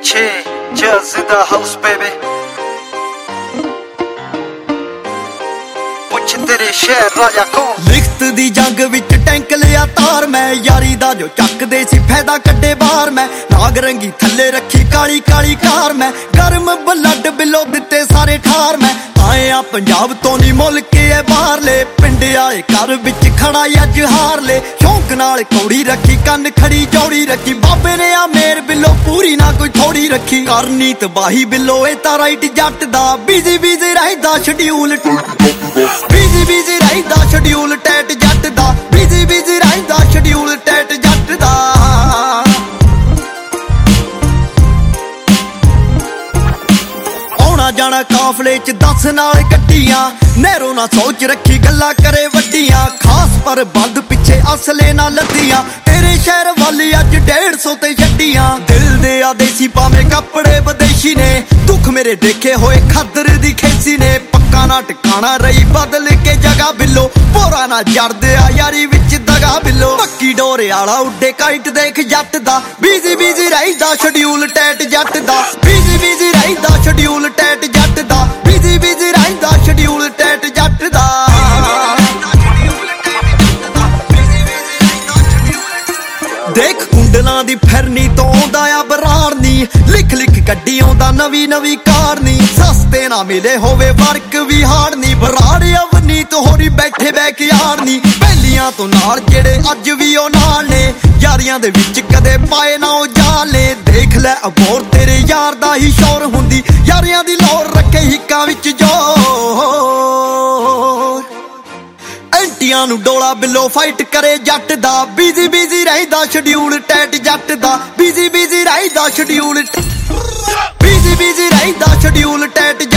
ਪਿੱਛੇ ਜਜ਼ ਦਾ house baby ਪੁੱਛ ਤੇਰੇ ਸ਼ਹਿਰ ਰਾਜਾ ਕੌਣ। ਲਿਖਤ ਦੀ ਜੰਗ ਵਿੱਚ ਟੈਂਕ ਲਿਆ ਤਾਰ ਮੈਂ, ਯਾਰੀ ਦਾ ਜੋ ਚੱਕਦੇ ਸੀ ਫਾਇਦਾ ਕੱਢੇ ਬਾਹਰ ਮੈਂ। ਨਾਗ ਰੰਗੀ ਥੱਲੇ ਰੱਖੀ ਕਾਲੀ ਕਾਲੀ ਕਾਰ ਮੈਂ, ਗਰਮ ਬਲੱਡ ਬਿੱਲੋ ਦਿੱਤੇ ਸਾਰੇ ਠਾਰ ਮੈਂ। ਆਏ ਆ ਪੰਜਾਬ ਤੋਂ ਨੀ ਮੁੱਲ ਕੇ ਐ ਬਾਹਰਲੇ, ਪਿੰਡ ਆਲੇ ਘਰ ਵਿੱਚ ਖੜਾ ਅੱਜ ਹਾਰ ਲੈ। ਸ਼ੌਂਕ ਨਾਲ ਕੌੜੀ ਰੱਖੀ ਕੰਨ ਖੜੀ ਜੋੜੀ ਰੱਖੀ, ਬਾਬੇ ਨੇ ਆ ਮੇਰ ਬਿੱਲੋ ਪੂਰੀ ਨਾ ਕੋਈ ਥੋੜੀ ਰੱਖੀ। ਕਰਨੀ ਤਬਾਹੀ ਬਿੱਲੋ ਇਹ ਤਾਂ ਰਾਈਟ ਜੱਟ ਦਾ, ਬਿਜ਼ੀ ਬਿਜ਼ੀ ਰਹਿਦਾ ਸ਼ਡਿਊਲ ਬਿਜ਼ੀ ਬਿਜ਼ੀ ਰਹਿਦਾ ਸ਼ਡਿਊਲ ਟੈਟ ਜੱਟ ਦਾ, ਬਿਜ਼ੀ ਬਿਜ਼ੀ ਰਹਿਦਾ ਸ਼ਡਿਊਲ ਟੈਟ ਜੱਟ ਦਾ। ਆਉਣਾ ਜਾਣਾ ਕਾਫਲੇ ਚ 10 ਨਾਲ ਗੱਡੀਆਂ, ਨਹਿਰੋਂ ਨਾ ਸੋਚ ਰੱਖੀ ਗੱਲਾਂ ਕਰੇ ਵੱਡੀਆਂ। ਖਾਸ ਪਰ ਬੰਦ ਪਿੱਛੇ ਅਸਲੇ ਨਾ ਲੱਦੀਆਂ, ਤੇਰੇ ਸ਼ਹਿਰ ਵੱਲ ਅੱਜ 150 ਤੇ ਛੱਡੀਆਂ। ਦਿਲ ਦੇ ਆ ਦੇਸੀ ਭਾਵੇਂ ਕੱਪੜੇ ਵਿਦੇਸ਼ੀ ਨੇ, ਦੁੱਖ ਮੇਰੇ ਦੇਖੇ ਹੋਏ ਖਾਦਰ ਦੀ ਖੇਸੀ ਨੇ। ਪੱਕਾ ਨਾ ਟਿਕਾਣਾ ਰਹੀ ਬਦਲ ਕੇ ਜਗ੍ਹਾ ਬਿੱਲੋ, ਭੋਰਾ ਨਾ ਜੜਦੇ ਆ ਯਾਰੀ ਵਿੱਚ ਦਗਾ ਬਿੱਲੋ। ਪੱਕੀ ਡੋਰੇ ਆਲਾ ਉੱਡੇ ਕਾਈਟ ਦੇਖ ਜੱਟ ਦਾ, ਬਿਜ਼ੀ ਬਿਜ਼ੀ ਰਹਿਦਾ ਸ਼ਡਿਊਲ ਟੈਟ ਜੱਟ ਦਾ, ਬਿਜ਼ੀ ਬਿਜ਼ੀ ਰਹਿਦਾ ਸ਼ਡਿਊਲ ਟੈਟ ਜੱਟ ਦਾ, ਬਿਜ਼ੀ ਬਿਜ਼ੀ ਰਹਿਦਾ ਸ਼ਡਿਊਲ ਟੈਟ ਜੱਟ ਦਾ। ਦੇਖ ਕੁੰਡਲਾਂ ਦੀ ਫਿਰਨੀ ਤੋਂ ਆਉਂਦਾ ਆ ਬਰਾੜ ਨੀ, ਲਿਖ ਲਿਖ ਕੱਢੀ ਆਉਂਦਾ ਨਵੀਂ ਨਵੀਂ ਕਾਰ ਨੀ। ਸਸਤੇ ਨਾ ਮਿਲੇ ਹੋਵੇ ਵਰਕ ਵੀ ਹਾਰ ਨੀ, ਬਰਾੜ ਅਵਨੀਤ ਹੋਰੀ ਬੈਠੇ ਬੈਕ ਯਾਰ ਨੀ। ਪਹਿਲੀਆਂ ਤੋਂ ਨਾਲ ਜਿਹੜੇ ਅੱਜ ਵੀ ਉਹ ਨਾਲ ਨੇ, ਯਾਰੀਆਂ ਦੇ ਵਿੱਚ ਕਦੇ ਪਾਏ ਨਾ ਉਹ ਜਾਲੇ। ਦੇਖ ਲੈ ਅਬੋਰ ਤੇਰੇ ਯਾਰ ਦਾ ਹੀ ਸ਼ੌਰ ਹੁੰਦੀ, ਯਾਰੀਆਂ ਦੀ ਲੋਰ ਰੱਖੇ ਹਿੱਕਾਂ ਵਿੱਚ ਜੋਰ। ਐਂਟੀਆਂ ਨੂੰ ਡੋਲਾ ਬਿੱਲੋ ਫਾਈਟ ਕਰੇ ਜੱਟ ਦਾ, ਬਿਜ਼ੀ ਬਿਜ਼ੀ ਰਹਿਦਾ ਸ਼ਡਿਊਲ ਟੈਟ ਜੱਟ ਦਾ, ਬਿਜ਼ੀ ਬਿਜ਼ੀ ਰਹਿਦਾ ਸ਼ਡਿਊਲ ਬਿਜ਼ੀ ਬਿਜ਼ੀ ਰਹਿਦਾ ਸ਼ਡਿਊਲ ਟੈਟ